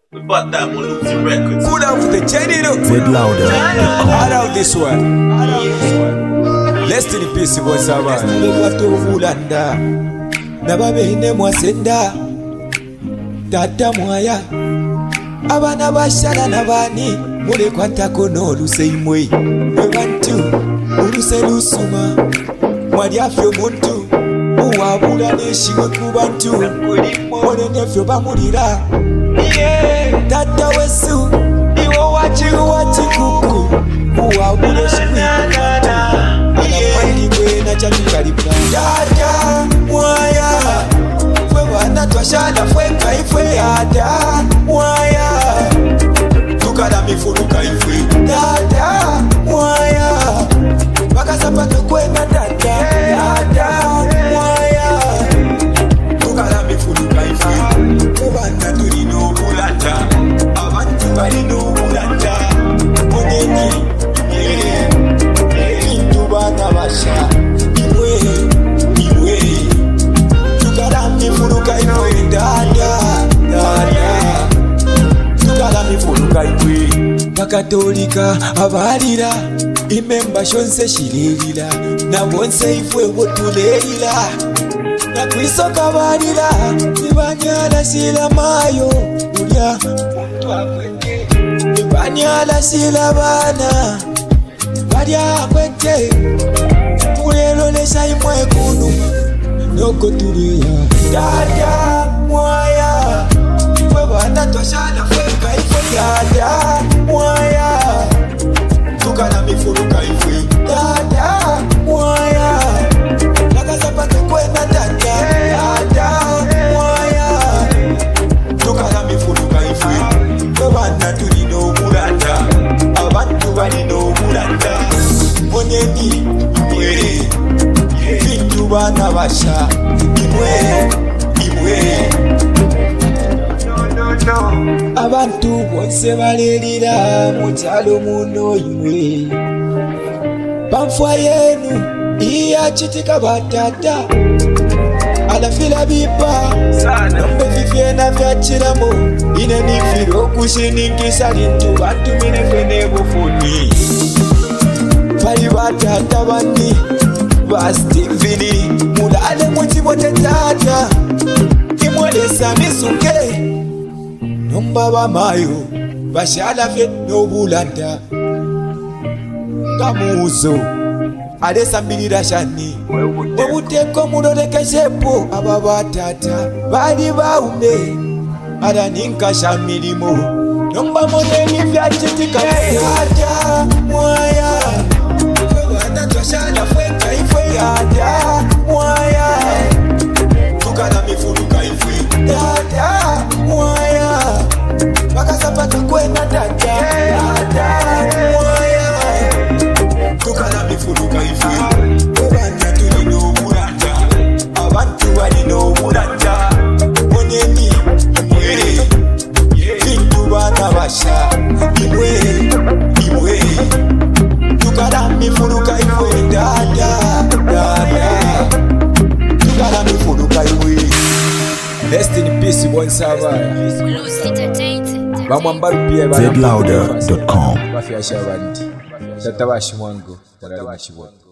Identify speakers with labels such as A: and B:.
A: We bought that Maluzi Records.
B: Good out with the Jenny though.
C: ZLouder.
B: Hard out this one. Lest in the peace was Savannah. Ulanda. Nababene mwasenda. Tata mwaya. Abana bashala nabani. Mule kwanta kono luse imwe. Ebantu. Uluse lusuma. Mwadi afyo muntu. Uwabula neshiwe kubantu. Mwone nefyo bamulira. Tata wesu. Iwo wachi kuku. Uwabula shiwe kubantu. Anamwandikwe na chamukalipna. Tata mwaya. Fwe wana twashala fwe kaifwe. Tata mwaya. Tukala mifuruka ifwe. Tata mwaya. Bakasapa tukwena tata. Tata mwaya. Tukala mifuruka ifwe. Kubanda tulino bulanda. Abantu balino bulanda. Oneni. Intubana basha. Iwe. Tukala mifuruka ifwe. Tata. Tukala mifuruka ifwe. Bakatolika abalira. Imemba shonse shilirira. Na bonse ifwe wotuleira. Na kwisoka balira. Nibanyala sila mayo. Ulya muntu akwete. Nibanyala sila bana. Balya akwete. Mulelo lesa imwe kunu. Noko tulia. Tata mwaya. Fwe bana twashala fwe kaifwe. Tata mwaya. Tukala mifuruka ifwe. Tata mwaya. Nakasapa tukwena tata. Tata mwaya. Tukala mifuruka ifwe. Abana tulino bulanda. Abantu balino bulanda. Oneni imwe. Bintu bana basha. Imwe. Abantu bonse balirira mukyalo muno imwe. Bamfwa yenu iya chitika batata. Alafila bipa nombe fifiena vya chiramo. Ine nifiro kushinikisha lintu bantu mine kwene bufuni. Pali batata bandi Bastivini mulale mutibote tata. Imwelesa misuke nomba bamayo bashala fe no bulanda. Kamuzo alesa mbilira shani webuteko muloleke shepo. Ababatata bali baume alaninka shamilimo nomba moneni vya chitika. Tata mwaya. Wana twashala fwe kaifwe. Tata mwaya. Tukala mifuruka ifwe. Tata mwaya. Bakasapa tukwena tata. Tata mwaya. Tukala mifuruka ifwe. Abana tulino bulanda. Abantu balino bulanda. Oneni imwe. Bintu bana basha. Imwe. Tukala mifuruka ifwe. Tata. Tukala mifuruka ifwe. Rest in peace, one Savannah. Bamwambaru pia
C: ZLouder.com.
B: Bafya shabandi. Tata bashimwango.